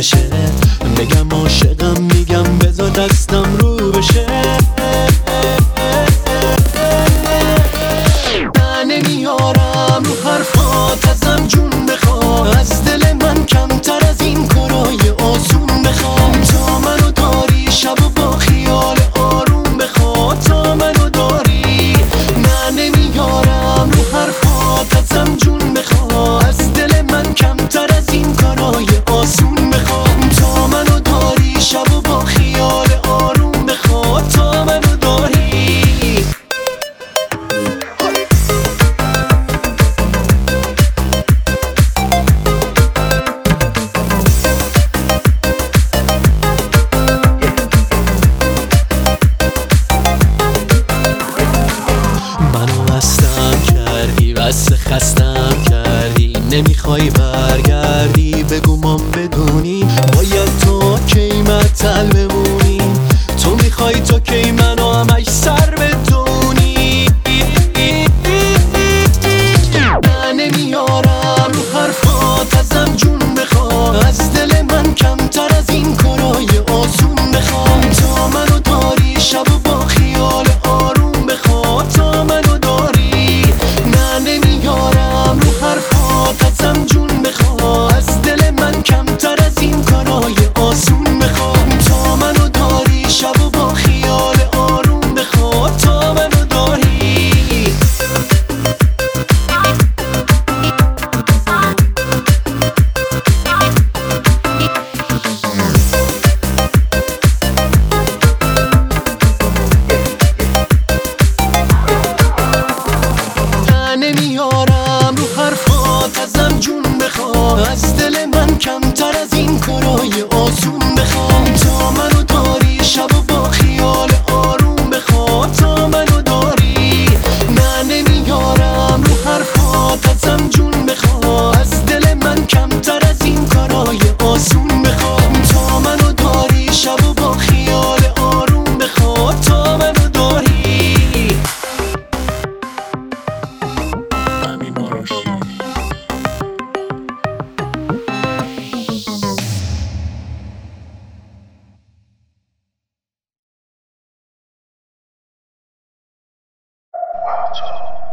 بشه، بگم عاشقم میگم بذار دستم رو بشه. من نمیارم رو حرفات ازم جون بخوا، از دل من کمتر از این کارای آسون بخوام. تا منو داری شب و با خیال آروم بخوا، تا منو داری. من نمیارم رو حرفات ازم جون بخوا، از دل من کمتر از این کارای آسون بخوام. تا منو داری شب و با خیال آروم بخوا، تا منو داری. منو مستم کردی، بس خستم کردی، نمیخوای برگردی. بگو مام بدونی باید تو کی معطل بمونی، تو میخوای تو کی منو همش سر بدونی. من نمیارم رو حرفات ازم جون بخوا، از دل من کمتر از این کارای آسون بخوام. تا منو داری شب و با خیال آروم بخوا، تا منو داری. نه نمیارم رو حرفات ازم جون بخوا، از دل من کمتر از این کارای آسون بخوام. تا منو داری شب و با خیال آروم بخوا، تا منو داری. نمیارم رو حرفات ازم جون بخوا، از دل من کمتر از این کارای آسون بخوام. تا منو داری شب و با خیال آروم بخوا، تا منو داری. نه نمیارم رو حرفات ازم جون بخوا، از دل من کمتر از این کارای آسون بخوام. تا منو داری شب و با خیال آروم بخوا، تا منو داری. Wow.